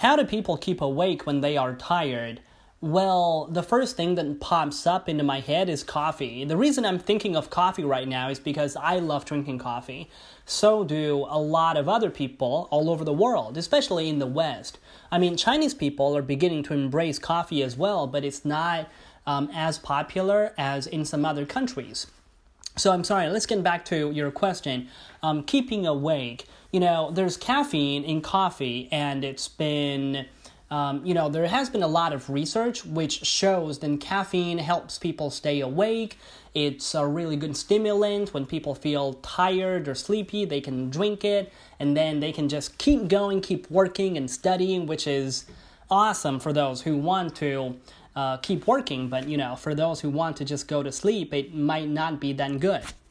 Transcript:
How do people keep awake when they are tired? Well, the first thing that pops up into my head is coffee. The reason I'm thinking of coffee right now is because I love drinking coffee. So do a lot of other people all over the world, especially in the West. I mean, Chinese people are beginning to embrace coffee as well, but it's not as popular as in some other countries. So I'm sorry, let's get back to your question. Keeping awake. There's caffeine in coffee, and it's been... there has been a lot of research which shows that caffeine helps people stay awake. It's a really good stimulant. When people feel tired or sleepy, they can drink it, and then they can just keep going, keep working and studying, which is awesome for those who want to keep working. But, for those who want to just go to sleep, it might not be that good.